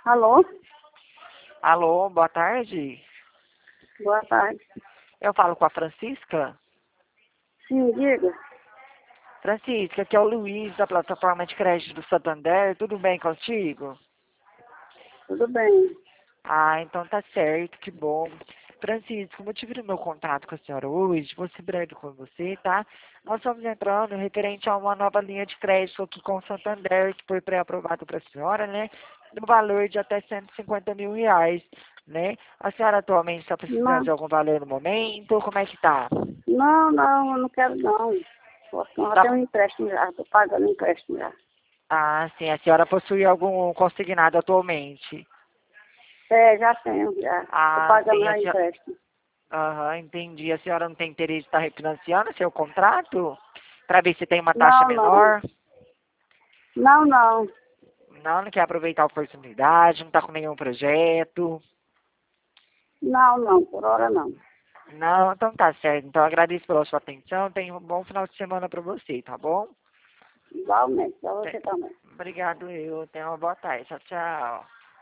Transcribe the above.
Alô? Alô, boa tarde. Boa tarde. Eu falo com a Francisca. Sim, diga. Francisca, aqui é o Luiz, da plataforma de crédito do Santander. Tudo bem contigo? Tudo bem. Ah, então tá certo, que bom. Francisco, o motivo do meu contato com a senhora hoje, vou ser breve com você, tá? Nós estamos entrando referente a uma nova linha de crédito aqui com o Santander, que foi pré-aprovado para a senhora, né? No valor de até R$ 150.000, né? A senhora atualmente está precisando Não, de algum valor no momento? Como é que tá? não, eu não quero não. Eu Tá. tenho um empréstimo já, estou pagando um empréstimo já. Ah, sim, a senhora possui algum consignado atualmente? É, já tenho, já. Estou Ah, pagando sim, a já senhora... empréstimo. Aham, entendi. A senhora não tem interesse de estar refinanciando seu contrato? Para ver se tem uma taxa Não, não. menor? Não, não. Não, não quer aproveitar a oportunidade, não está com nenhum projeto? Não, por hora não. Não, então tá certo. Então agradeço pela sua atenção. Tenha um bom final de semana para você, tá bom? Igualmente, para Te- você também. Obrigado, eu. Tenha uma boa tarde. Tchau, tchau.